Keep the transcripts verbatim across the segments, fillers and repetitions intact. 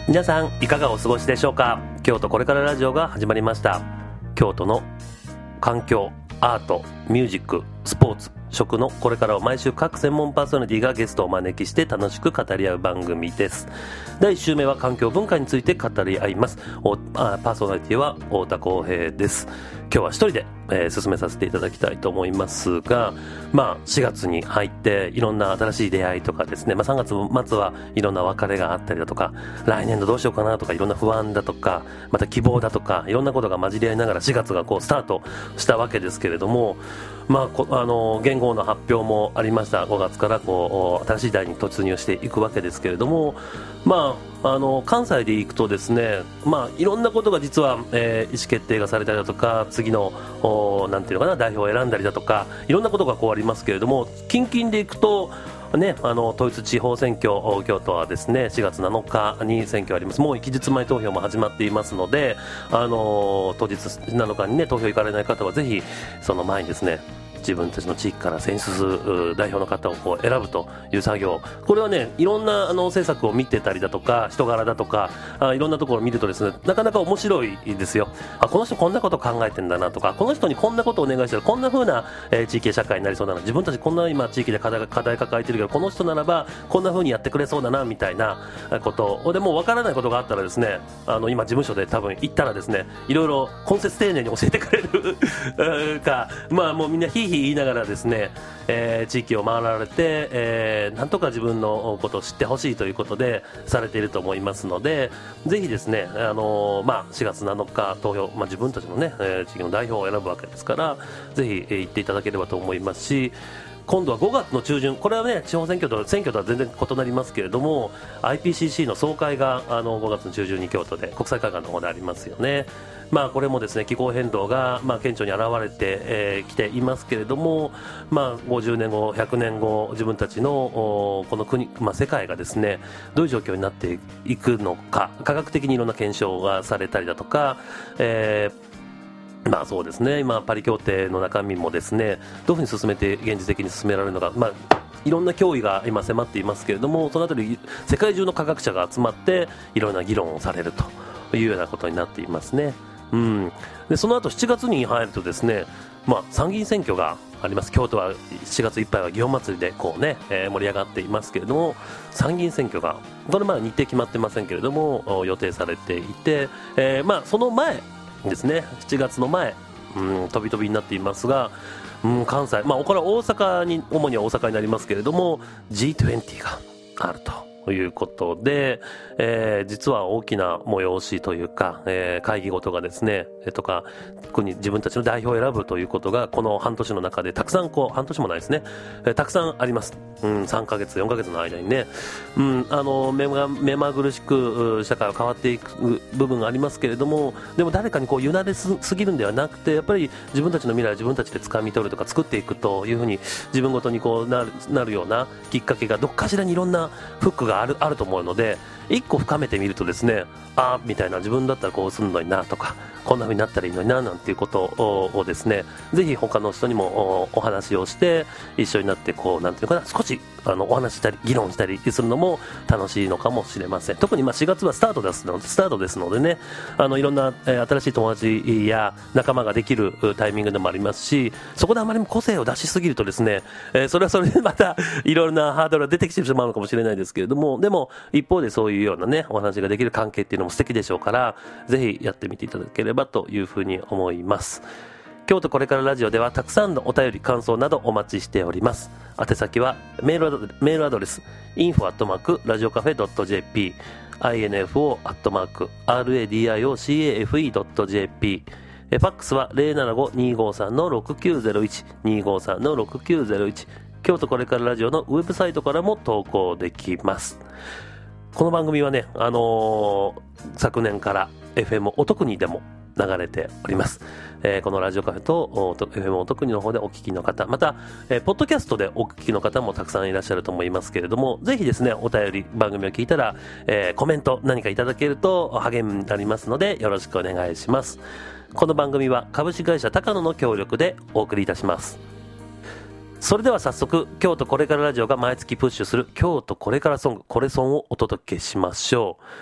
皆さんいかがお過ごしでしょうか。京都これからラジオが始まりました。京都の環境、アート、ミュージック、スポーツ、食のこれからを毎週各専門パーソナリティがゲストをお招きして楽しく語り合う番組です。だいいち週目は環境文化について語り合います。おあパーソナリティは太田康平です。今日は一人で、えー、進めさせていただきたいと思いますが、まあ、しがつに入っていろんな新しい出会いとかですね、まあ、さんがつ末はいろんな別れがあったりだとか、来年度どうしようかなとかいろんな不安だとか、また希望だとかいろんなことが混じり合いながらしがつがこうスタートしたわけですけれども、まあ、こあの元号の発表もありました。ごがつからこう新しい代に突入していくわけですけれども、まあ、あの関西で行くとですね、まあ、いろんなことが実は、えー、意思決定がされたりだとか、次のなんていうのかな、代表を選んだりだとかいろんなことがこうありますけれども、近々で行くとね、あの統一地方選挙、京都はですねしがつなのかに選挙あります。もう期日前投票も始まっていますので、あの当日なのかにね投票行かれない方はぜひその前にですね、自分たちの地域から選出代表の方をこう選ぶという作業、これはねいろんなあの政策を見てたりだとか人柄だとか、あいろんなところを見るとですね、なかなか面白いですよ。あ、この人こんなこと考えてんだなとか、この人にこんなことをお願いしたらこんな風な、えー、地域や社会になりそうだな、自分たちこんな今地域で課題、課題抱えてるけどこの人ならばこんな風にやってくれそうだなみたいなことで、もう分からないことがあったらですね、あの今事務所で多分行ったらですね、いろいろ根節丁寧に教えてくれるか、まあもうみんなヒーヒー言いながらですね、えー、地域を回られて、えー、なんとか自分のことを知ってほしいということでされていると思いますので、ぜひですね、あのーまあ、しがつなのか投票、まあ、自分たちのね、えー、地域の代表を選ぶわけですから、ぜひ、えー、行っていただければと思いますし、今度はごがつの中旬、これはね地方選挙と選挙とは全然異なりますけれども、 アイピーシーシー の総会があのごがつの中旬に京都で国際会館の方でありますよね。まあ、これもですね気候変動がまあ顕著に現れてき、えー、ていますけれども、まあ、ごじゅうねんごひゃくねんご自分たちのこの国、まあ、世界がですねどういう状況になっていくのか、科学的にいろんな検証がされたりだとか、えーまあそうですね、今パリ協定の中身もですねどういうふうに進めて現実的に進められるのか、まあいろんな脅威が今迫っていますけれども、そのあたり世界中の科学者が集まっていろんな議論をされるというようなことになっていますね。うん、でその後しちがつに入るとですね、まあ、参議院選挙があります。京都はしちがついっぱいは祇園祭でこう、ねえー、盛り上がっていますけれども、参議院選挙がこれまだ日程決まってませんけれども予定されていて、えーまあ、その前ですね、しちがつの前、うん、飛び飛びになっていますが、うん、関西、まあ、これは大阪に主には大阪になりますけれども ジートゥエンティー があるとということで、えー、実は大きな催しというか、えー、会議ごとがですね、えー、とか国自分たちの代表を選ぶということがこの半年の中でたくさんこう半年もないですね、えー、たくさんあります。うん、さんかげつよんかげつの間にね、うん、あの目が目まぐるしく社会は変わっていく部分がありますけれども、でも誰かにこう委ねすすぎるんではなくて、やっぱり自分たちの未来を自分たちで掴み取るとか作っていくというふうに自分ごとにこうなる、なるようなきっかけがどっかしらにいろんなフックがある、あると思うので、一個深めてみるとですね、あーみたいな、自分だったらこうするのになとか、こんな風になったらいいのにななんていうことをですね、ぜひ他の人にもお話をして一緒になってこうなんていうのかな、少しあのお話したり議論したりするのも楽しいのかもしれません。特にまあしがつはスタートですので、スタートですのでね、あのいろんな、えー、新しい友達や仲間ができるタイミングでもありますし、そこであまりに個性を出しすぎるとですね、えー、それはそれでまたいろんなハードルが出てきてしまうのかもしれないですけれども、でも一方でそういうようなねお話ができる関係っていうのも素敵でしょうから、ぜひやってみていただければというふうに思います。京都これからラジオではたくさんのお便り感想などお待ちしております。宛先はメールアドレス、メールアドレス インフォ アットマーク ラジオカフェ ドット ジェーピー インフォ アットマーク ラディオカフェ ドット ジェーピー、 ファックスは ゼロななご にーごーさん ろくきゅうゼロいち にーごーさん ろくきゅうゼロいち、京都これからラジオのウェブサイトからも投稿できます。この番組はね、あのー、昨年から エフエム おとくにでも流れております。えー、このラジオカフェと エフエム おとくにの方でお聞きの方、また、えー、ポッドキャストでお聞きの方もたくさんいらっしゃると思いますけれども、ぜひですねお便り番組を聞いたら、えー、コメント何かいただけると励みになりますのでよろしくお願いします。この番組は株式会社高野の協力でお送りいたします。それでは早速、京都これからラジオが毎月プッシュする京都これからソング、これソンをお届けしましょう。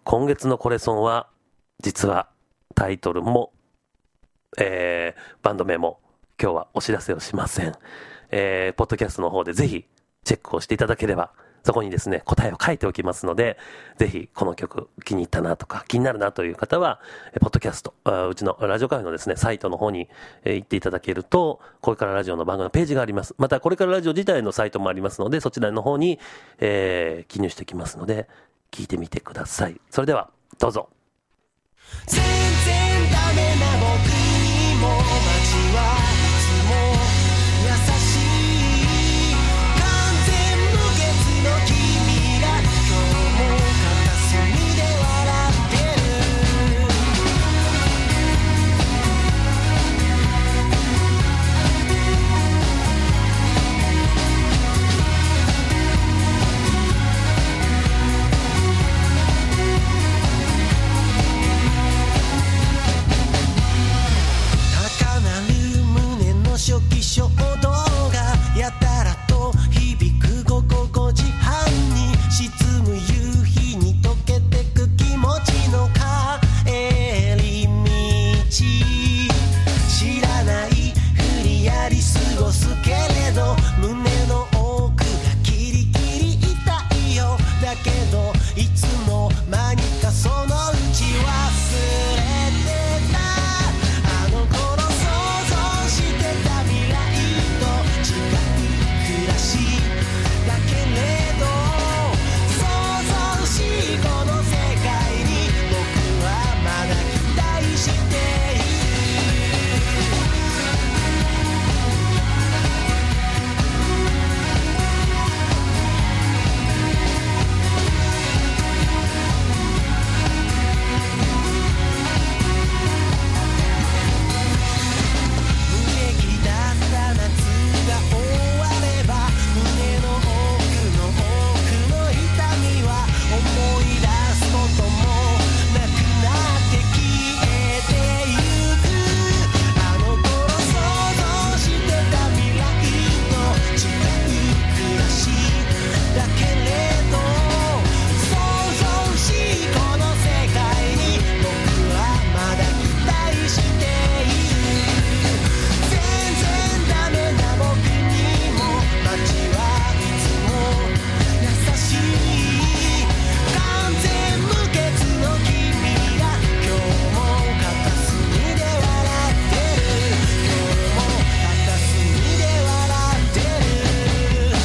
今月のコレソンは実はタイトルも、えー、バンド名も今日はお知らせをしません。えー、ポッドキャストの方でぜひチェックをしていただければ、そこにですね、答えを書いておきますので、ぜひこの曲気に入ったなとか気になるなという方は、ポッドキャスト、うちのラジオカフェのですね、サイトの方に行っていただけると、これからラジオの番組のページがあります。また、これからラジオ自体のサイトもありますので、そちらの方に、えー、記入してきますので、聞いてみてください。それでは、どうぞ。全然ダメな僕にも街はいつも優しい。完全無欠の君が今日も片隅で笑ってる。高鳴る胸の初期衝動がやたらと響く午後ごじはんに沈む夕日に溶けてく気持ちの帰り道。知らないふりやり過ごすけれど胸の奥がキリキリ痛いよ。だけどいつの間にかそのうち忘れてた。あの頃想像してた未来と違う暮らしだけれど、想像しいこの世界に僕はまだ期待している。無益だった夏が終われば胸の奥の奥の痛みは思い出すこともなくなって消えてゆく。あの頃想像してた未来と違う暮らしだけれど、想像しいこの世界に僕はまだ期待している。全然ダメな僕にも街はいつも優しい。完全無欠の君が今日も片隅で笑ってる。今日も片隅で笑ってる。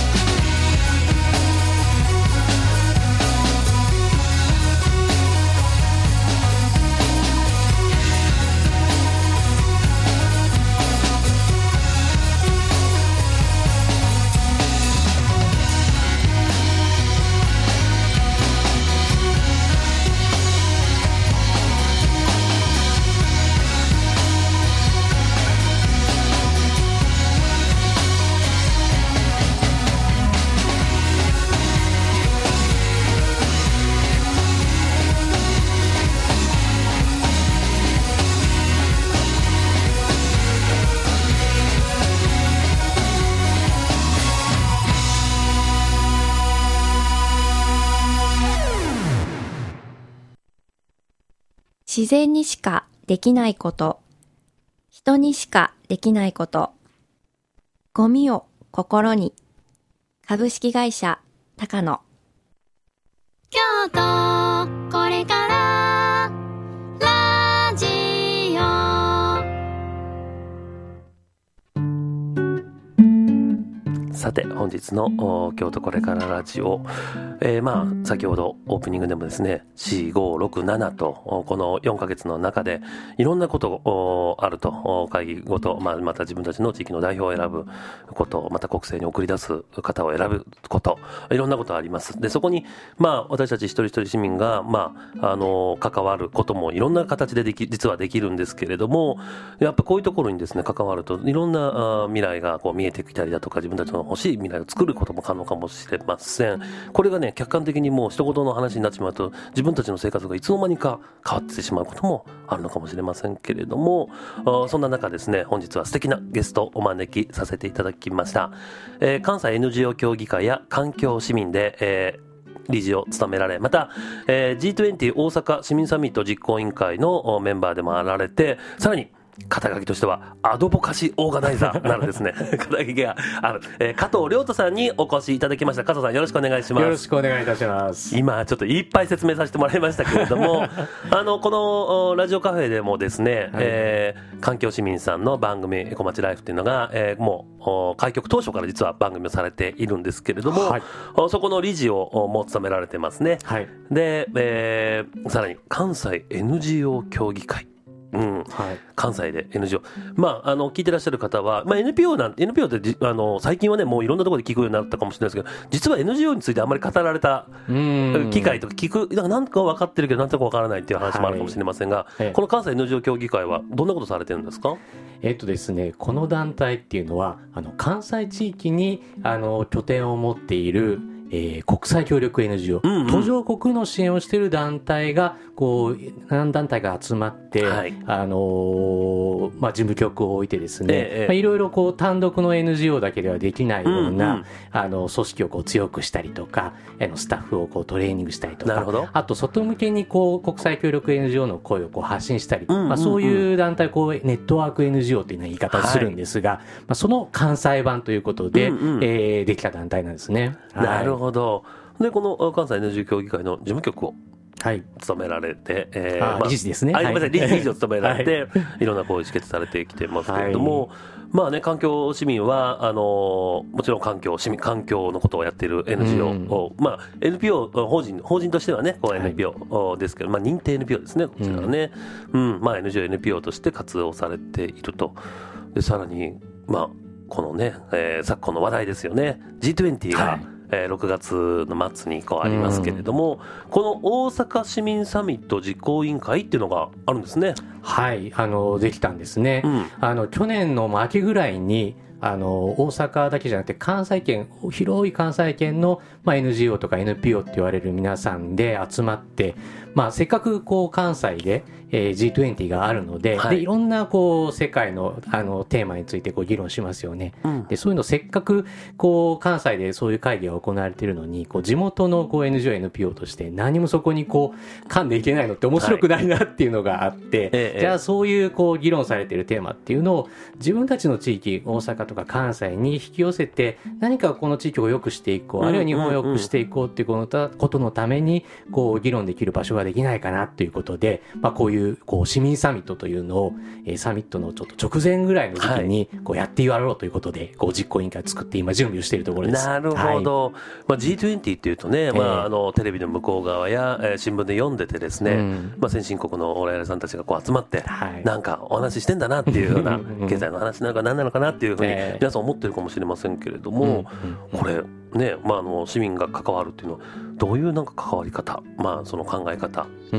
自然にしかできないこと、人にしかできないこと、ゴミを心に。株式会社高野。 京都これからラジオ。 さて本日の京都これからラジオ、えー、まあ先ほどオープニングでもですねよん、ご、ろく、ななとこのよんかげつの中でいろんなことあると。会議ごと、まあ、また自分たちの地域の代表を選ぶこと、また国政に送り出す方を選ぶこと、いろんなことあります。でそこにまあ私たち一人一人市民がまああの関わることもいろんな形ででき実はできるんですけれども、やっぱこういうところにですね関わるといろんな未来がこう見えてきたりだとか、自分たちの欲しい未来を作ることも可能かもしれません。これがね客観的にもう一言の話になってしまうと、自分たちの生活がいつの間にか変わってしまうこともあるのかもしれませんけれども、そんな中ですね本日は素敵なゲストをお招きさせていただきました。えー、関西 エヌジーオー 協議会や環境市民で、えー理事を務められ、また、えー、ジートゥエンティー 大阪市民サミット実行委員会のメンバーでもあられて、さらに肩書きとしてはアドボカシオーガナイザーなるですね肩書きがある、えー、加藤亮太さんにお越しいただきました。加藤さん、よろしくお願いします。 よろしくお願いいたします。 今ちょっといっぱい説明させてもらいましたけれどもあのこのラジオカフェでもですね、はい、えー、環境市民さんの番組エコまちライフっていうのが、えー、もう開局当初から実は番組をされているんですけれども、はい、そこの理事をもう務められてますね、はい、で、えー、さらに関西 エヌジーオー 協議会、うん、はい、関西で エヌジーオー、まあ、あの聞いてらっしゃる方は、まあ、エヌピーオー なん エヌピーオー ってあの最近はねもういろんなところで聞くようになったかもしれないですけど、実は エヌジーオー についてあんまり語られた機会とか聞く、なんか分かってるけどなんとか分からないっていう話もあるかもしれませんが、はい、この関西 エヌジーオー 協議会はどんなことされてるんですか？ えっとですね、この団体っていうのはあの関西地域にあの拠点を持っているえー、国際協力 エヌジーオー、うんうん、途上国の支援をしている団体がこう何団体が集まって、はい、あのーまあ、事務局を置いてですね、ええ、まあ、いろいろこう単独の エヌジーオー だけではできないような、うんうん、あの組織をこう強くしたりとか、あのスタッフをこうトレーニングしたりとか、あと外向けにこう国際協力 エヌジーオー の声をこう発信したり、うんうんうん、まあ、そういう団体こうネットワーク エヌジーオー という言い方をするんですが、はい、まあ、その関西版ということで、うんうん、えー、できた団体なんですね。 なるほど。でこの関西 エヌジーオー 協議会の事務局を務められて、はい、えーまあ、 理事ですね。 あ、ごめんなさい、理事を務められて、はい、いろんなこう意思決定されてきてますけれども、はい、まあね、環境市民はあのもちろん環境市民環境のことをやっている エヌジーオー を、うん、まあ エヌピーオー 法人法人としてはね、こう エヌピーオー ですけど、はい、まあ認定 エヌピーオー ですね、こちらはね、うん、うん、まあ エヌジーオー エヌピーオー として活動されていると。でさらにまあこのね、えー、昨今の話題ですよね、 ジートゥエンティー が、はい、えー、ろくがつの末にこうありますけれども、うん、この大阪市民サミット実行委員会っていうのがあるんですね。 はい、あのできたんですね、うん、あの去年の秋ぐらいにあの大阪だけじゃなくて関西圏、広い関西圏の、まあ、エヌジーオー とか エヌピーオー って言われる皆さんで集まって、まあ、せっかくこう関西で、えー、ジートゥエンティー があるので、はい、でいろんなこう世界の、あのテーマについてこう議論しますよね、うん、でそういうのせっかくこう関西でそういう会議が行われているのに、こう地元のこう エヌジーオー、エヌピーオー として何もそこにこう噛んでいけないのって面白くないなっていうのがあって、はい、じゃあそういうこう議論されているテーマっていうのを自分たちの地域、大阪とか関西に引き寄せて、何かこの地域を良くしていこう、あるいは日本を良くしていこうっていうことのためにこう議論できる場所ができないかなということで、まあ、こういうこう市民サミットというのを、えー、サミットのちょっと直前ぐらいの時期にこうやってやろうということで、こう実行委員会を作って今準備をしているところです。 なるほど、はい、まあ、ジートゥエンティー っていうとね、まあ、あのテレビの向こう側や、えー、新聞で読んでてですね、うん、まあ、先進国のお偉いさんたちがこう集まって、はい、なんかお話ししてんだなっていうような経済の話なのか何なのかなっていうふうに皆さん思ってるかもしれませんけれども、これね、まあ、あの市民が関わるっていうのはどういうなんか関わり方、まあ、その考え方、うん、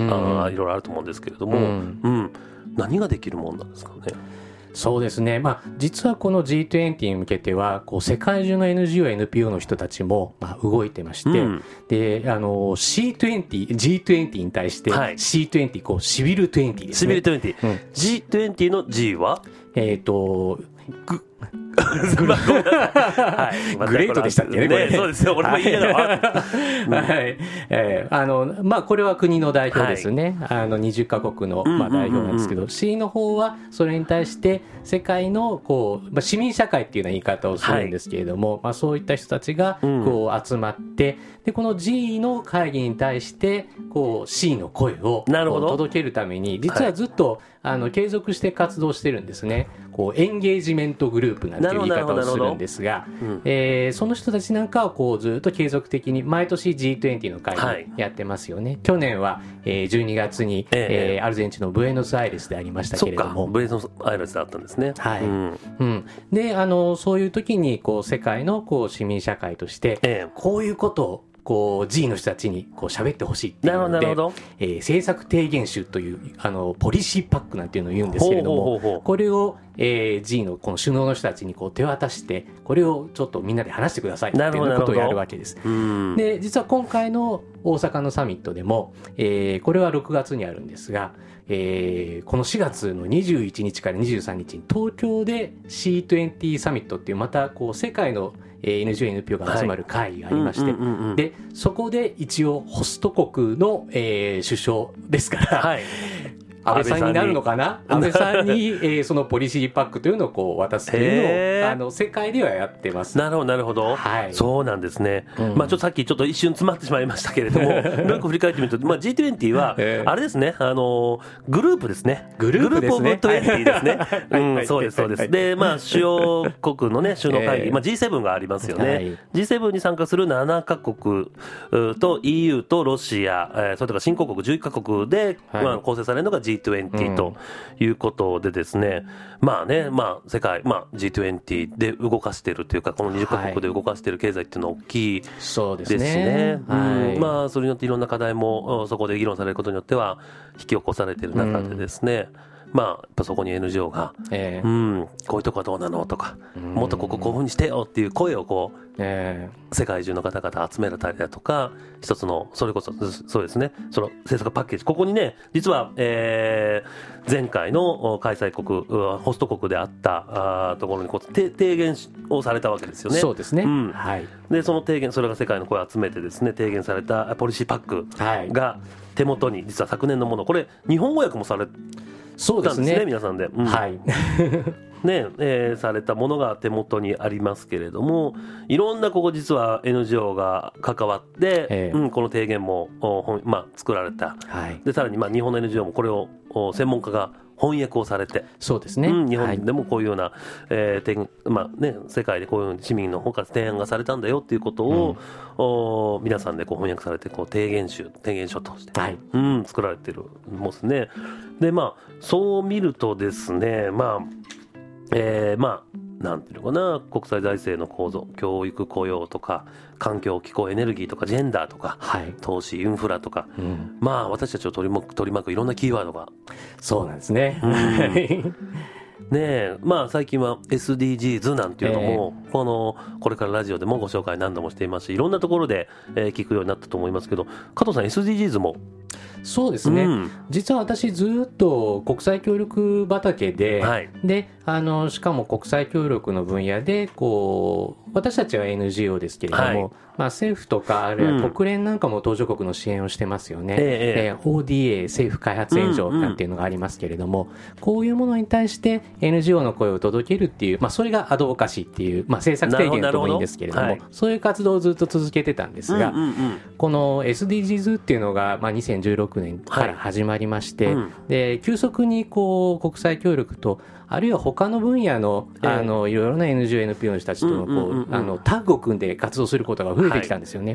あいろいろあると思うんですけれども、うんうん、何ができるもんなんですかね。 そうですね、まあ、実はこの ジートゥエンティー に向けてはこう世界中の エヌジーオー、エヌピーオー の人たちもまあ動いてまして、うん、であの シートゥエンティー、ジートゥエンティー に対して シートゥエンティー、こうシビルにじゅうですね。 シビルにじゅう、うん、ジートゥエンティー の G はえっ、ー、とググレートでしたっけね、これね。 そうですよ、俺も言いながら。 はい、えー、あのまあこれは国の代表ですね。はい、あのにじゅっかこくのまあ代表なんですけど、うんうんうんうん、C の方はそれに対して世界のこう、まあ、市民社会っていうような言い方をするんですけれども、はい、まあそういった人たちがこう集まって、うん、でこの G の会議に対してこう C の声を届けるために、実はずっと、はい、あの継続して活動してるんですね。こうエンゲージメントグループなんていう言い方をするんですが、うん、えー、その人たちなんかをこうずっと継続的に毎年 ジートゥエンティー の会議やってますよね。はい、去年は、えー、じゅうにがつに、えーえー、アルゼンチンのブエノスアイレスでありましたけれども、 そっか、ブエノスアイレスだったんですね。 はい、うんうん、であのそういう時にこう世界のこう市民社会として、えー、こういうことをこう G の人たちにこう喋ってほしいっていうので、えー、政策提言集というあのポリシーパックなんていうのを言うんですけれども、ほうほうほうほう、これを、 えー、G のこの首脳の人たちにこう手渡してこれをちょっとみんなで話してくださいっていうことをやるわけです。で実は今回の大阪のサミットでも、えー、これはろくがつにあるんですが、えー、このしがつのにじゅういちにちからにじゅうさんにちに東京で シーにじゅう サミットっていうまたこう世界の エヌジーオー、エヌピーオー が集まる会議がありまして、でそこで一応ホスト国の、えー、首相ですから、はい、安倍さんになるのかな、安倍さんに、えー、そのポリシーパックというのをこう渡すというのをあの世界ではやってます。 なるほどなるほど、はい、そうなんですね、うん、まあ、ちょっとさっきちょっと一瞬詰まってしまいましたけれどももう一個振り返ってみると、まあ、ジーにじゅう はあれですね、あのグループですね、 グループですね、 グループオブにじゅうですね、うん、そうですそうです。で、まあ、主要国のね首脳会議、まあ、ジーセブン がありますよね、はい、ジーセブン に参加するななかこくと イーユー とロシア、えー、それとか新興国じゅういっかこくで、はい、まあ、構成されるのが ジーにじゅう ということでですね、うん、まあね、まあ、世界、まあ、ジーにじゅう で動かしているというか、このにじゅっかこくで動かしている経済っていうのは大きいですね。 そうですね、 うん、はい、まあ、それによっていろんな課題もそこで議論されることによっては引き起こされている中でですね、うん、まあ、やっぱそこに エヌジーオー が、えーうん、こういうとこはどうなのとか、うん、もっとこここういうふうにしてよっていう声をこう、えー、世界中の方々集めたりだとか、一つのそれこそそうですね、その政策パッケージ、ここにね実は、えー、前回の開催国ホスト国であったあところにこう提言をされたわけですよね。 そうですね、うん、 はい、でその提言、それが世界の声を集めてですね提言されたポリシーパックが手元に実は昨年のもの、これ日本語訳もされたんですね、皆さんで、うん、はいねえー、されたものが手元にありますけれども、いろんなここ実は エヌジーオー が関わって、えーうん、この提言も、まあ、作られた、はい、でさらにまあ日本の エヌジーオー もこれを専門家が翻訳をされて、 そうですね、 うん、日本でもこういうような、はい、えーまあね、世界でこういう市民の方から提案がされたんだよっていうことを、うん、お皆さんでこう翻訳されてこう提言集提言書として、はい、うん、作られてるんですね。でまあそう見るとですね、まあえー、まあなんていうのかな、国際財政の構造、教育、雇用とか環境、気候、エネルギーとかジェンダーとか、はい、投資、インフラとか、うん、まあ私たちを取り巻く、取り巻くいろんなキーワードが、 そうなんですね、 うんねえ、まあ最近は エスディージーズ なんていうのも、えー、このこれからラジオでもご紹介何度もしていますし、いろんなところで、えー、聞くようになったと思いますけど、加藤さん エスディージーズ もそうですね、うん、実は私ずっと国際協力畑で、はい、であのしかも国際協力の分野でこう私たちは エヌジーオー ですけれども、はい、まあ、政府とかあるいは国連なんかも途上国の支援をしてますよね、うん、えー、オーディーエー 政府開発援助なんていうのがありますけれども、うんうん、こういうものに対して エヌジーオー の声を届けるっていう、まあ、それがアドボカシーっていう、まあ、政策提言ともいいんですけれども、はい、そういう活動をずっと続けてたんですが、うんうんうん、この エスディージーズ っていうのが、まあ、にせんじゅうろくねんから始まりまして、はい、うん、で急速にこう国際協力とあるいは他の分野の、えー、あのいろいろな エヌジーオー、エヌピーオー の人たちとのこう、うんうんうん、あのタッグを組んで活動することが増えてきたんですよね、はい、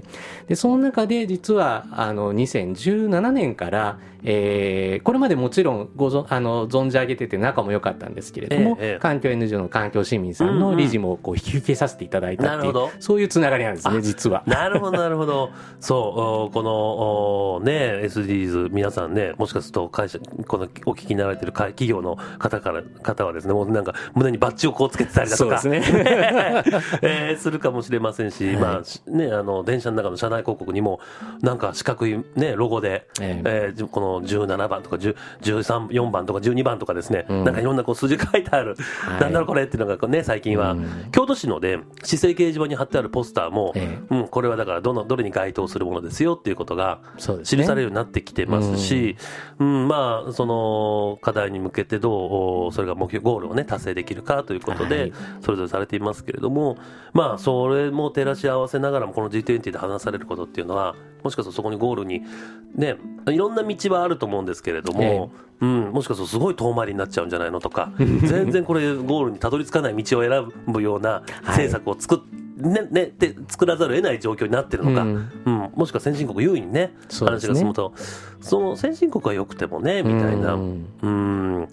でその中で実はあのにせんじゅうななねんから、えー、これまでもちろんごぞあの存じ上げてて仲も良かったんですけれども、えー、環境 エヌジーオー の環境市民さんの理事もこう引き受けさせていただいたっていう、うんうん、そういうつながりなんですね、実は。 なるほどなるほどそうこのね エスディーズ 皆さんね、もしかすると会社このお聞きになられてる企業の方から方はですね、もうなんか胸にバッジをこうつけてたりだとか、そうですねえー、するかもしれませんし、はい、まあね、あの電車の中の車内広告にもなんか四角い、ね、ロゴで、えーえー、このじゅうななばんとかじゅうさん、よんばんとかじゅうにばんとかですね、うん、なんかいろんなこう数字が書いてある、はい、なんだろうこれっていうのがね、最近は、うん、京都市ので市政掲示板に貼ってあるポスターも、えーうん、これはだからどのどれに該当するものですよっていうことが記されるようになってきてますし、うん、うん、まあその課題に向けてどうそれが目標ゴールをね達成できるかということで、はい、それぞれされていますけれども、まあそれも照らし合わせながらもこの ジーにじゅう で話されることっていうのは、もしかするとそこにゴールにね、いろんな道はあると思うんですけれども、えーうん、もしかするとすごい遠回りになっちゃうんじゃないのとか全然これゴールにたどり着かない道を選ぶような政策を作っ、はいねね、で作らざるを得ない状況になってるのか、うんうん、もしくは先進国優位にね、話が進むとその先進国は良くてもねみたいな、うん、うん、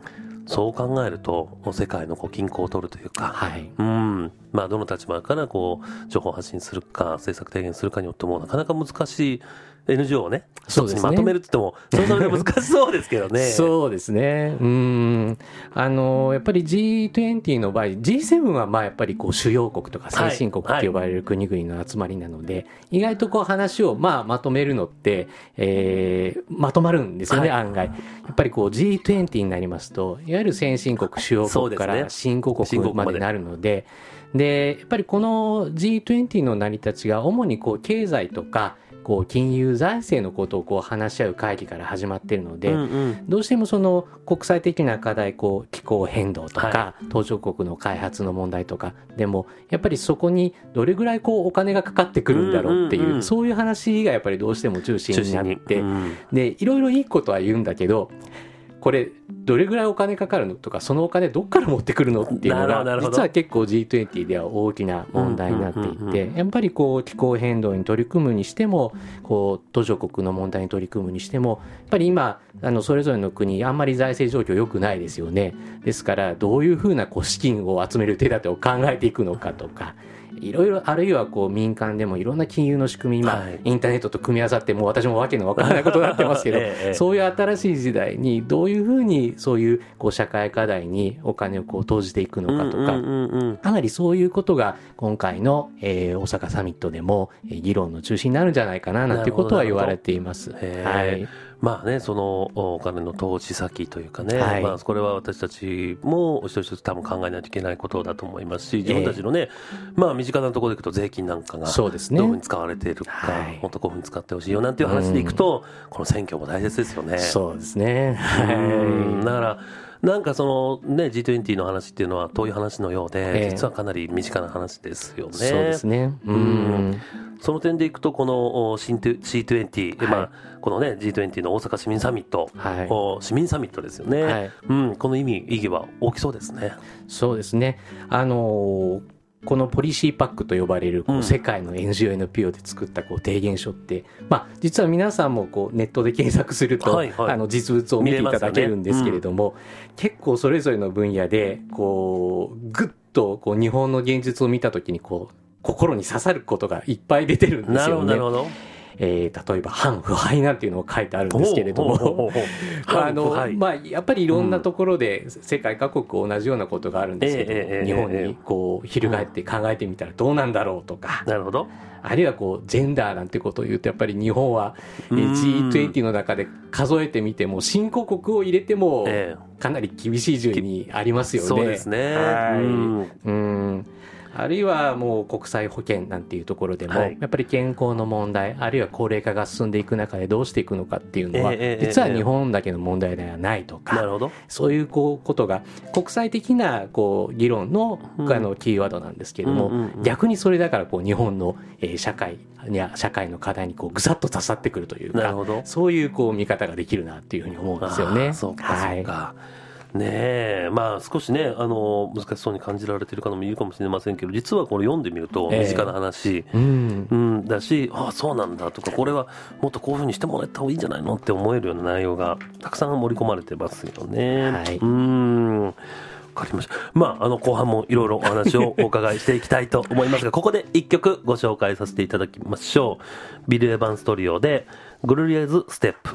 そう考えると世界のこう均衡を取るというか、 はい、 うんまあ、どの立場からこう情報発信するか政策提言するかによってもなかなか難しい エヌジーオー をね一つにまとめるって言ってもそれそれで難しそうですけどねそうですね。うんあのやっぱり ジートゥエンティー の場合 ジーセブン はまあやっぱりこう主要国とか先進国って呼ばれる国々の集まりなので、はいはい、意外とこう話をまあまとめるのって、えー、まとまるんですよね、はい、案外やっぱりこう ジートゥエンティー になりますといわゆる先進国主要国から新興国までなるので、でやっぱりこの ジートゥエンティー の成り立ちが主にこう経済とかこう金融財政のことをこう話し合う会議から始まっているので、うんうん、どうしてもその国際的な課題こう気候変動とか、はい、途上国の開発の問題とかでもやっぱりそこにどれぐらいこうお金がかかってくるんだろうっていう、うんうんうん、そういう話がやっぱりどうしても中心になって、うん、でいろいろいいことは言うんだけどこれどれぐらいお金かかるのとかそのお金どっから持ってくるのっていうのが実は結構 ジートゥエンティー では大きな問題になっていて、うんうんうんうん、やっぱりこう気候変動に取り組むにしてもこう途上国の問題に取り組むにしてもやっぱり今あのそれぞれの国あんまり財政状況良くないですよね。ですからどういうふうなこう資金を集める手立てを考えていくのかとかいろいろあるいはこう民間でもいろんな金融の仕組み今、はい、インターネットと組み合わさってもう私もわけのわからないことになってますけど、ええ、そういう新しい時代にどういうふうにそういうこう社会課題にお金をこう投じていくのかとか、うんうんうんうん、かなりそういうことが今回の、えー、大阪サミットでも議論の中心になるんじゃないかななんていうことは言われています。はい、 まあね、そのお金の投資先というかね、はい、まあ、これは私たちも一人一つ多分考えないといけないことだと思いますし、自分たちのね、えー、まあ身近なところでいくと税金なんかがどういうふうに使われているか、ね、もっとこういうふうに使ってほしいよなんていう話でいくと、うん、この選挙も大切ですよね。 そうですね。 うん、だからなんかそのね ジートゥエンティー の話っていうのは遠い話のようで、えー、実はかなり身近な話ですよね。 そうですね。うん、うんその点でいくとこの ジートゥエンティー、はい、まあ、このね ジートゥエンティー の大阪市民サミット、はい、市民サミットですよね、はい、うん、この意味意義は大きそうですね。 そうですね。あのーこのポリシーパックと呼ばれるこう世界の エヌジーオー、エヌピーオー で作ったこう提言書って、まあ、実は皆さんもこうネットで検索すると、はいはい、あの実物を見ていただけるんですけれども、ね、うん、結構それぞれの分野でこうぐっとこう日本の現実を見たときにこう心に刺さることがいっぱい出てるんですよね。なるほど、なるほど。えー、例えば反腐敗なんていうのを書いてあるんですけれどもあの、まあ、やっぱりいろんなところで世界各国同じようなことがあるんですけど、うん、日本にこう翻って考えてみたらどうなんだろうとか、 なるほど、 あるいはこうジェンダーなんてことを言うとやっぱり日本は ジートゥエンティー の中で数えてみても新興国を入れてもかなり厳しい順位にありますよね。 そうですね。 はい、うん、うんあるいはもう国際保険なんていうところでも、はい、やっぱり健康の問題あるいは高齢化が進んでいく中でどうしていくのかっていうのは、えー、実は日本だけの問題ではないとか、 なるほど、 そういうこうことが国際的なこう議論 の,、うん、あのキーワードなんですけれども、うんうんうん、逆にそれだからこう日本の、えー、社会や社会の課題にこうぐさっと刺さってくるというか、なるほど、そういうこう見方ができるなっていうふうに思うんですよね。 そうか、はい、そうかねえ、まあ少しねあの難しそうに感じられている方もいるかもしれませんけど、実はこれ読んでみると身近な話、えーうんうん、だし、ああそうなんだとか、これはもっとこういうふうにしてもらった方がいいんじゃないのって思えるような内容がたくさん盛り込まれてますよね。はい、うーん、わかりました。まああの後半もいろいろお話をお伺いしていきたいと思いますがここで一曲ご紹介させていただきましょう。ビル・エヴァンストリオでグルリエズ・ステップ。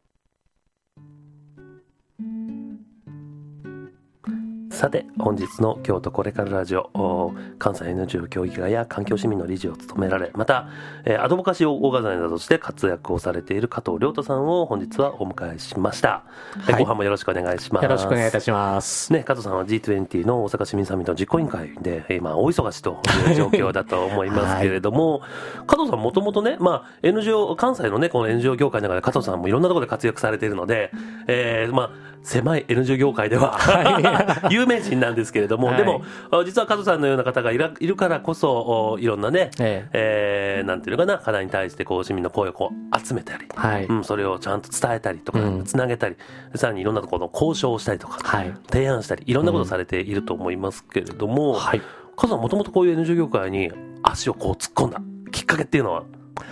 さて本日の京都これからラジオ、関西 エヌジーオー 協議会や環境市民の理事を務められ、また、えー、アドボカシーオーガナイザーとして活躍をされている加藤亮太さんを本日はお迎えしました。はい、後半もよろしくお願いします。 よろしくお願いいたします。 ね、加藤さんは ジートゥエンティー の大阪市民サミットの実行委員会で今大忙しという状況だと思いますけれども、はい、加藤さんもともとね、まあ エヌジーオー 関西のねこの エヌジーオー 業界の中で加藤さんもいろんなところで活躍されているので、えー、まあ狭い エヌジーオー 業界では、はい、有名人なんですけれども、はい、でも実は加藤さんのような方がいらいるからこそいろんなね、えええー、なんていうのかな、課題に対してこう市民の声をこう集めたり、はい、うん、それをちゃんと伝えたりとか、うん、つなげたり、さらにいろんなところの交渉をしたりとか、はい、提案したりいろんなことをされていると思いますけれども、うん、はい、加藤さんもともとこういう エヌジーオー 業界に足をこう突っ込んだきっかけっていうのは？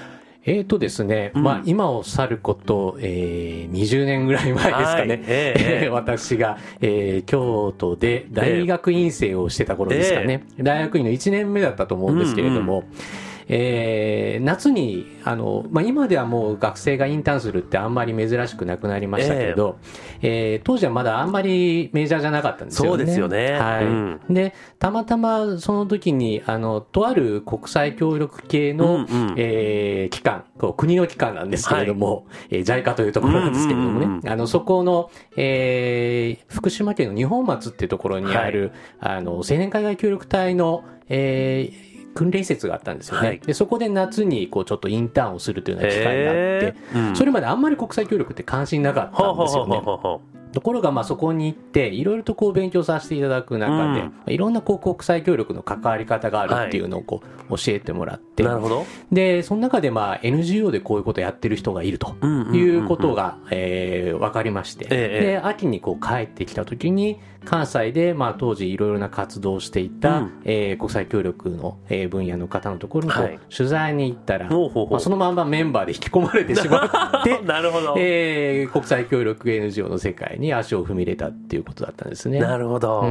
えーとですね、うん、まあ今を去ること、えー、にじゅうねんぐらい前ですかね、はいえー、私が、えー、京都で大学院生をしてた頃ですかね、えー、大学院のいちねんめだったと思うんですけれども、うんうんえー、夏にあの、まあ、今ではもう学生がインターンするってあんまり珍しくなくなりましたけど、えーえー、当時はまだあんまりメジャーじゃなかったんですよね。 そうですよね、 はいうん、でたまたまその時にあのとある国際協力系の、うんうんえー、機関こう国の機関なんですけれども、はいえー、ジャイカ というところなんですけれどもね、うんうんうん、あのそこの、えー、福島県の二本松っていうところにある、はい、あの青年海外協力隊の、えー訓練施設があったんですよね、はい、でそこで夏にこうちょっとインターンをするというような機会があって、うん、それまであんまり国際協力って関心なかったんですよね。ところがまあそこに行っていろいろとこう勉強させていただく中で、うん、いろんなこう国際協力の関わり方があるっていうのをこう教えてもらって、 はい、なるほど。 でその中でまあ エヌジーオー でこういうことをやってる人がいるということが、えー、分かりまして、ええ、で秋にこう帰ってきた時に関西でまあ当時いろいろな活動をしていた、うんえー、国際協力の分野の方のところにこう、はい、取材に行ったら、ほうほうほうまあ、そのまんまメンバーで引き込まれてしまってなるほど、 えー、国際協力 エヌジーオー の世界に足を踏み入れたっていうことだったんですね。 なるほど、うん、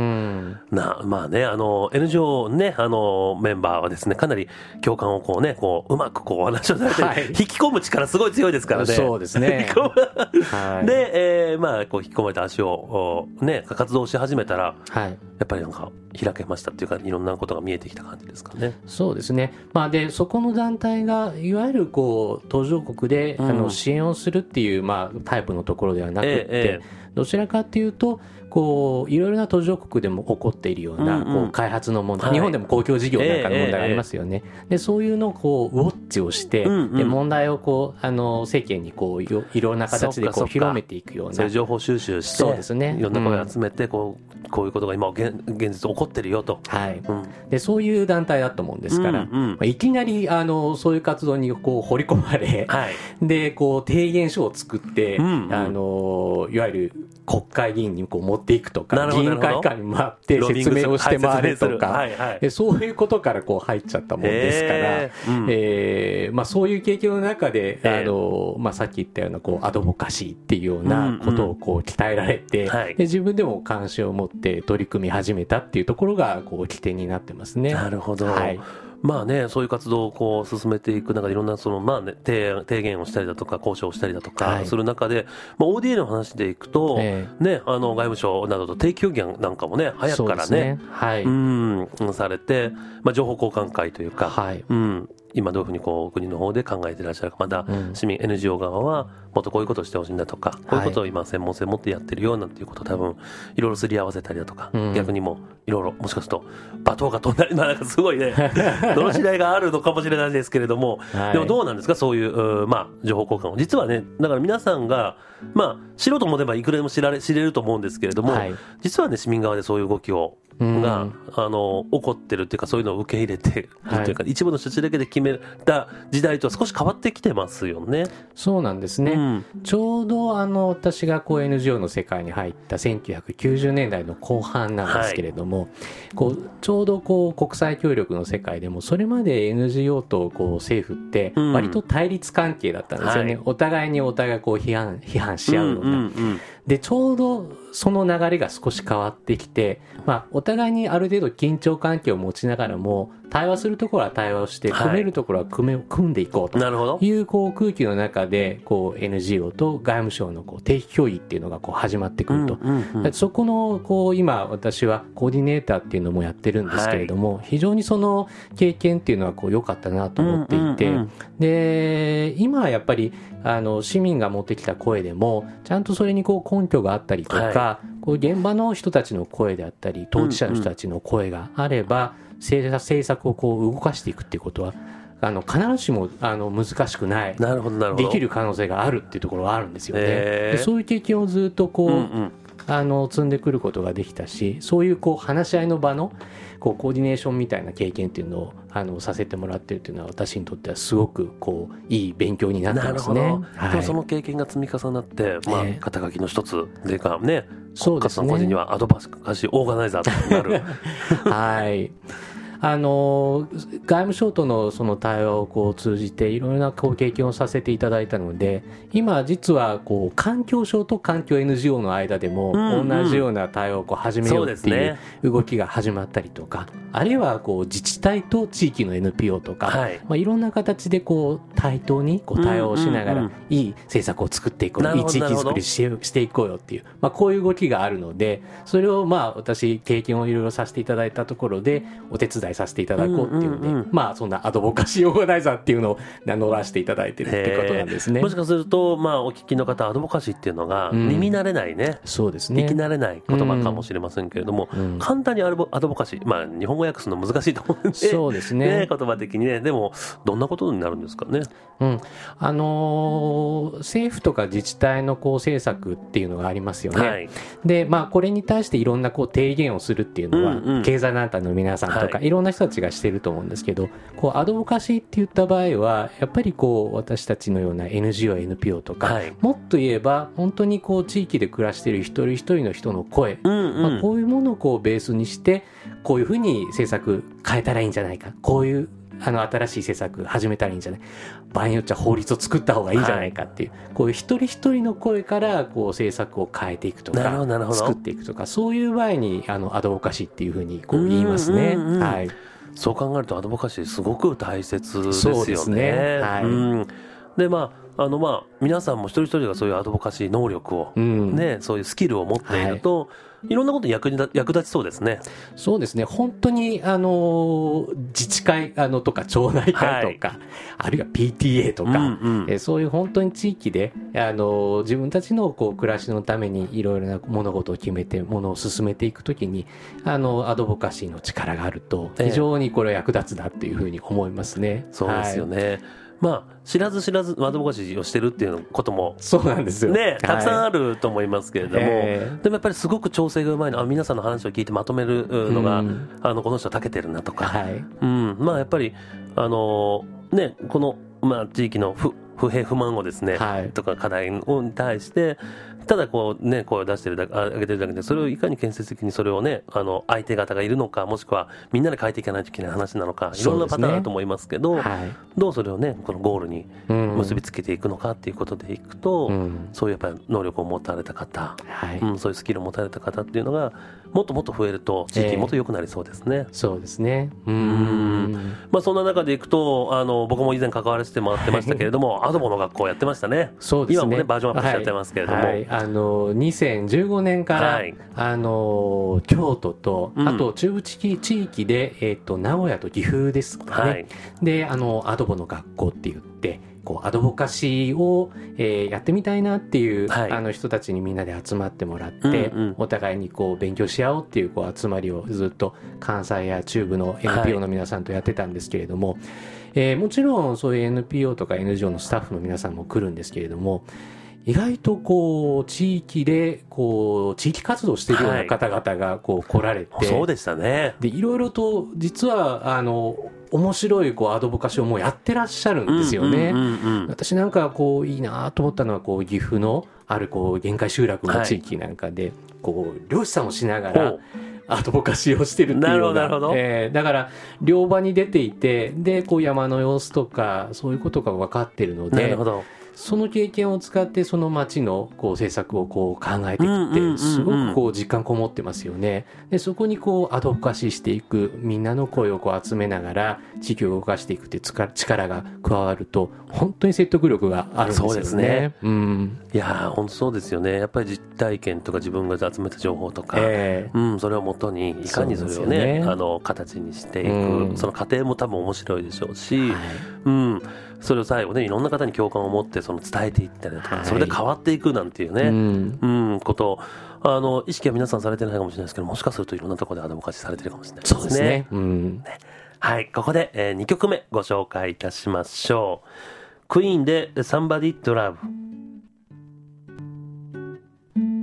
なまあねあの エヌジーオー ねあのメンバーはですねかなり共感をこうねこううまくこう話をされて、はい、引き込む力すごい強いですからね。 そうですねはい、で、えー、まあこう引き込まれた足をね活動し始めたら、はい、やっぱりなんか開けましたっていうかいろんなことが見えてきた感じですかね。 そうですね、まあ、でそこの団体がいわゆるこう途上国で、うん、あの支援をするっていう、まあ、タイプのところではなくて、ええ、どちらかというとこういろいろな途上国でも起こっているような、うんうん、こう開発の問題、はい、日本でも公共事業なんかの問題がありますよね、えええ、でそういうのをこうウォッチをして、うんうん、で問題をこうあの政権にこういろいろな形でこう広めていくようなそういう情報収集してそうです、ね、いろんな声を集めてこう、うん、こういうことが今現実起こってるよと、 はいうん、でそういう団体だと思うんですから、うんうんまあ、いきなりあのそういう活動にこう掘り込まれ、はい、でこう提言書を作って、うんうん、あのいわゆる国会議員にこう持っていくとか議員会館に回って説明をして回れとか、はいはい、そういうことからこう入っちゃったもんですから、えーうんえーまあ、そういう経験の中で、えーあのまあ、さっき言ったようなこうアドボカシーっていうようなことをこう鍛えられて、うんうん、で自分でも関心を持って取り組み始めたっていうところがこう起点になってますね。 なるほど、はいまあね、そういう活動をこう進めていく中でいろんなその、まあね、提, 提言をしたりだとか交渉をしたりだとかする中で、はいまあ、オーディーエー の話でいくと、えーね、あの外務省などと定期協議なんかもね早くからね、ねはい、うんされて、まあ、情報交換会というか、はいうん今どういうふうにこう国の方で考えていらっしゃるかまた市民、うん、エヌジーオー 側はもっとこういうことをしてほしいんだとかこういうことを今専門性を持ってやってるよなんていうことを多分いろいろすり合わせたりだとか、うん、逆にもいろいろもしかすると罵倒が飛んだりなんかすごいねどの次第があるのかもしれないですけれども、はい、でもどうなんですかそういう、うまあ、情報交換を実はねだから皆さんがまあ知ろうと思えばいくらでも知られ知れると思うんですけれども、はい、実はね市民側でそういう動きをが、うん、あの起こってるっていうかそういうのを受け入れてるというか、はい、一部の処置だけで決めた時代とは少し変わってきてますよね。 そうなんですね、うん、ちょうどあの私がこう エヌジーオー の世界に入ったせんきゅうひゃくきゅうじゅうねんだいの後半なんですけれども、はい、こうちょうどこう国際協力の世界でもそれまで エヌジーオー とこう政府って割と対立関係だったんですよね、うんはい、お互いにお互いこう批判、批判し合うような、うんうんうんでちょうどその流れが少し変わってきて、まあ、お互いにある程度緊張関係を持ちながらも対話するところは対話をして組めるところは組め、組んでいこうというこう空気の中でこう エヌジーオー と外務省のこう定期協議っていうのがこう始まってくると、うんうんうん、そこのこう今私はコーディネーターっていうのもやってるんですけれども、はい、非常にその経験っていうのはこう良かったなと思っていて、うんうんうん、で今はやっぱりあの市民が持ってきた声でもちゃんとそれにこう根拠があったりとか、はい、こう現場の人たちの声であったり当事者の人たちの声があれば、うんうん政策をこう動かしていくっていうことはあの必ずしもあの難しくないなるほどなるほどできる可能性があるっていうところはあるんですよね、えー、でそういう経験をずっとこう、うんうん、あの積んでくることができたしそういうこう話し合いの場のこうコーディネーションみたいな経験っていうのをあのさせてもらってるっていうのは私にとってはすごくこういい勉強になってますね。なるほど、 はい、でもその経験が積み重なって、まあ、肩書きの一つでかねそうですね個人にはアドバカシーオーガナイザーとなるはいあの外務省とのその対話をこう通じていろいろなこう経験をさせていただいたので、今実はこう環境省と環境 エヌジーオー の間でも同じような対話をこう始めようっていう動きが始まったりとか、あるいはこう自治体と地域の エヌピーオー とか、はいまあ、いろんな形でこう対等にこう対応しながらいい政策を作っていこう、いい地域づくりしてしていこうよっていう、まあ、こういう動きがあるので、それをまあ私経験をいろいろさせていただいたところでお手伝いさせていただこうっていうので、うんうんうん、まあそんなアドボカシーオーガナイザーっていうのを名乗らせていただいてるってことなんですね。 もしかすると、まあ、お聞きの方アドボカシーっていうのが耳慣れないね、うん、 そうですね、 聞き慣れない言葉かもしれませんけれども、うん、簡単にアドボ、アドボカシー、まあ日本語訳すの難しいと思うんで、 そうですね、 ね、言葉的にね。でもどんなことになるんですかね。 うん、あのー、政府とか自治体のこう政策っていうのがありますよね、はい、でまあこれに対していろんなこう提言をするっていうのは、うんうん、経済団体の皆さんとか、はい、いろんな人たちがしてると思うんですけど、こうアドボカシーって言った場合はやっぱりこう私たちのような エヌジーオー、エヌピーオー とか、はい、もっと言えば本当にこう地域で暮らしている一人一人の人の声、うんうんまあ、こういうものをこうベースにしてこういうふうに政策変えたらいいんじゃないか、こういうあの新しい政策始めたらいいんじゃない、場合によっちゃ法律を作った方がいいんじゃないかっていう、はい、こういう一人一人の声からこう政策を変えていくとか作っていくとか、そういう場合にあのアドボカシーっていうふうにこう言いますね、うんうんうん、はい、 そう考えるとアドボカシーすごく大切ですよね。そうですね、はい、うん、でまああのまあ皆さんも一人一人がそういうアドボカシー能力を、うんね、そういうスキルを持っていると、はい、いろんなことに役に役立ちそうですね。 そうですね、本当にあの自治会あのとか町内会とか、はい、あるいは ピーティーエー とか、うんうん、えそういう本当に地域であの自分たちのこう暮らしのためにいろいろな物事を決めてものを進めていくときにあのアドボカシーの力があると非常にこれは役立つなっていうふうに思いますね、 えー、そうですよね、はい、まあ知らず知らずアドボカシーをしてるっていうこともそうなんですよね、たくさんあると思いますけれども、はい、でもやっぱりすごく調整がうまいの、あ皆さんの話を聞いてまとめるのが、うん、あのこの人は長けてるなとか、はいうん、まあやっぱりあのねこの、まあ、地域の不不平不満をですね、はい、とか課題に対してただこうね声を出してるだけ上げてるだけで、それをいかに建設的にそれをねあの相手方がいるのか、もしくはみんなで変えていかないといけない話なのか、いろんなパターンあると思いますけど、はい、どうそれをねこのゴールに結びつけていくのかっていうことでいくと、うん、そういうやっぱり能力を持たれた方、はいうん、そういうスキルを持たれた方っていうのがもっともっと増えると地域もっと良くなりそうですね、 えー、そうですねうーん、まあ、そんな中でいくとあの僕も以前関わらせてもらってましたけれども、はい、アドボの学校やってましたね。 そうですね、 今もねバージョンアップしてやってますけれども、はいはい、 あのにせんじゅうごねんから、はい、あの京都と、うん、あと中部地域、地域で、えー、と名古屋と岐阜ですかね、はい、であのアドボの学校って言ってこうアドボカシーを、えー、やってみたいなっていう、はい、あの人たちにみんなで集まってもらって、うんうん、お互いにこう勉強し合おうっていう、こう集まりをずっと関西や中部の エヌピーオー の皆さんとやってたんですけれども、はいえー、もちろんそういう エヌピーオー とか エヌジーオー のスタッフの皆さんも来るんですけれども、意外とこう地域でこう地域活動しているような方々がこう来られて、はい、 そうでしたね。 でいろいろと実はあの面白いこうアドボカシーをもうやってらっしゃるんですよね、うんうんうんうん、私なんかこういいなと思ったのはこう岐阜のあるこう限界集落の地域なんかで、はい、こう漁師さんをしながらアドボカシーをしてるっていうような、えー、だから漁場に出ていてでこう山の様子とかそういうことが分かってるので、なるほど、その経験を使ってその町のこう政策をこう考えていってすごくこう実感こもってますよね。でそこにこうアドボカシーしていくみんなの声をこう集めながら地域を動かしていくっていう力が加わると本当に説得力があるんですよね。そうですね、うん、 いや本当そうですよね。やっぱり実体験とか自分が集めた情報とか、えーうん、それをもとにいかにそれを ね, ねあの形にしていく、うん、その過程も多分面白いでしょうし、はいうん、それを最後ねいろんな方に共感を持ってその伝えていったりとか、はい、それで変わっていくなんていうね、うんうん、ことをあの意識は皆さんされてないかもしれないですけど、もしかするといろんなところでアドボカシーされてるかもしれないですね。そうですね、うんね、はい、ここで、えー、にきょくめご紹介いたしましょう。クイーンで Somebody to Love。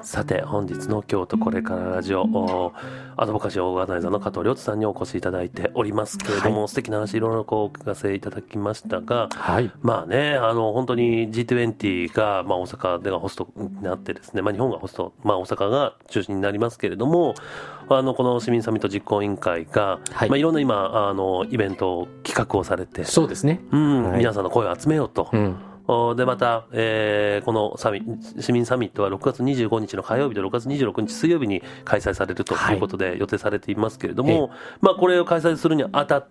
さて本日の京都これからラジオアドボカシーオーガナイザーの加藤亮太さんにお越しいただいておりますけれども、はい、素敵な話いろいろこうお聞かせいただきましたが、はい、まあねあの本当に ジートゥエンティー が、まあ、大阪でがホストになってですね、まあ、日本がホスト、まあ、大阪が中心になりますけれども、あのこの市民サミット実行委員会が、はいまあ、いろんな今あのイベントを企画をされて、 そうですね、 うんはい、 皆さんの声を集めようと、うんでまた、えー、このサミ市民サミットはろくがつにじゅうごにちの火曜日とろくがつにじゅうろくにち水曜日に開催されるということで予定されていますけれども、はいまあ、これを開催するにあたって、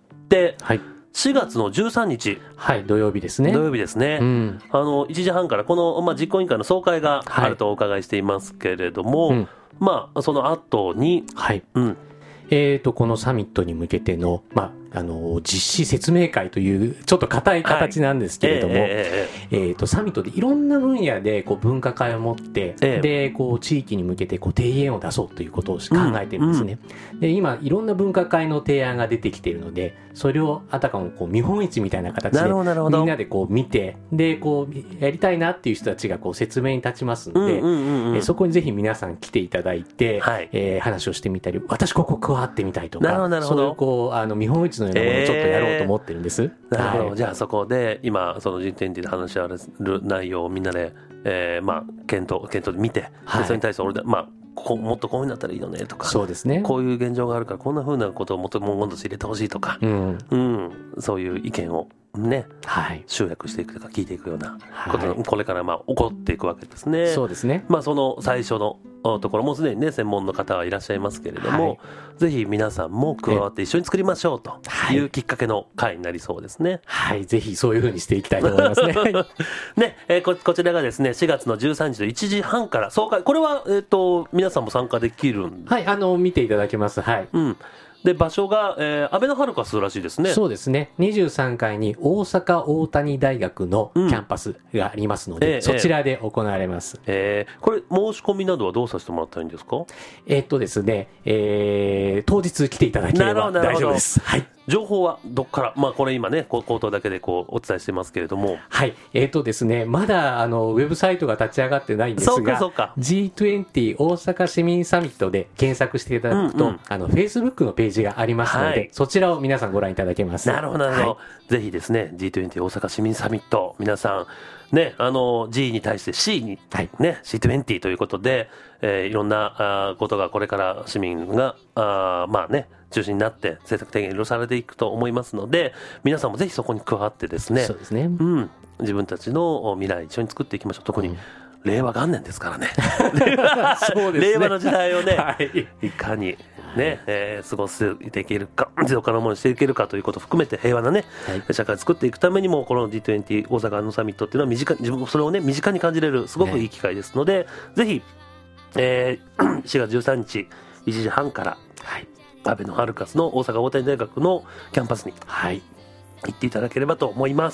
はい、しがつのじゅうさんにち、 はい、土曜日ですね。 土曜日ですね。うん、あのいちじはんからこの、まあ、実行委員会の総会があるとお伺いしていますけれども、はいうんまあ、その後に、 はいうんえー、とこのサミットに向けての、まあ、あの実施説明会というちょっと硬い形なんですけれども、はいえーえー、えーとサミットでいろんな分野でこう分科会を持って、えー、でこう地域に向けてこう提言を出そうということを考えてるんですね、うんうん、で今いろんな分科会の提案が出てきているので、それをあたかもこう見本市みたいな形でみんなでこう見て、でこうやりたいなっていう人たちがこう説明に立ちますので、うんうんうんうん、えー、そこにぜひ皆さん来ていただいて、はいえー、話をしてみたり、私ここ加わってみたいとか、そういうこうあの見本市のようなものをちょっとやろうと思ってるんです、 えー、なるほど、はい、じゃあそこで今その ジートゥエンティー で話し合われる内容をみんなで、えー、まあ検討検討で見て、はい、それに対して俺でまあこもっとこういう風になったらいいよねとか、 そうですね、こういう現状があるからこんな風なことをもっと文言として入れてほしいとか、うんうん、そういう意見をね、はい、集約していくとか聞いていくようなことが、はい、これからまあ起こっていくわけですね。 そうですね。 まあその最初のところもすでにね専門の方はいらっしゃいますけれども、はい、ぜひ皆さんも加わって一緒に作りましょうというきっかけの会になりそうですね。 はい、はい、ぜひそういう風にしていきたいと思いますね。 ね、えー、こ, こちらがですねしがつのじゅうさんにちのいちじはんから総会、これはえっ、ー、と皆さんも参加できるんはい、あの見ていただけます。はい。うん。 で場所が、えー、アベノハルカスらしいですね。 そうですね。にじゅうさんかいに大阪大谷大学のキャンパスがありますので、うんえー、そちらで行われます。 えー、これ申し込みなどはどうさせてもらったらいいんですか？ えー、っとですね、えー、当日来ていただければ大丈夫です。はい。 情報はどっから、まあこれ今ね口頭だけでこうお伝えしてますけれども、 はい、えーとですね、まだあのウェブサイトが立ち上がってないんですが、 そうかそうかジートゥエンティー 大阪市民サミットで検索していただくと、うんうん、あの Facebook のページがありますので、はい、そちらを皆さんご覧いただけます。 なるほどなるほど、はい、ぜひですね ジートゥエンティー 大阪市民サミット皆さんね、あの G に対して C に、はいね、ジートゥエンティー ということで、えー、いろんなあことがこれから市民があまあね中心になって政策提言いろいろされていくと思いますので、皆さんもぜひそこに加わってですね、 そうですね、 うん、自分たちの未来一緒に作っていきましょう。特に、うん、令和元年ですからね。そうですね、令和の時代をね、はい、いかにね、えー、過ごしていけるか、持続可能なものにしていけるかということを含めて平和なね、はい、社会を作っていくためにもこの ジートゥエンティー 大阪のサミットっていうのは身近、自分それをね身近に感じれるすごくいい機会ですので、ね、ぜひ、えー、しがつじゅうさんにちいちじはんから、はい、アベノハルカスの大阪大谷大学のキャンパスに、はい、行っていただければと思います。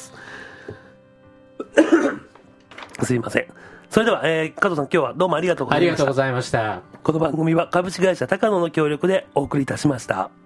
すいません。それでは、えー、加藤さん今日はどうもありがとうございました。 ありがとうございました。 この番組は株式会社高野の協力でお送りいたしました。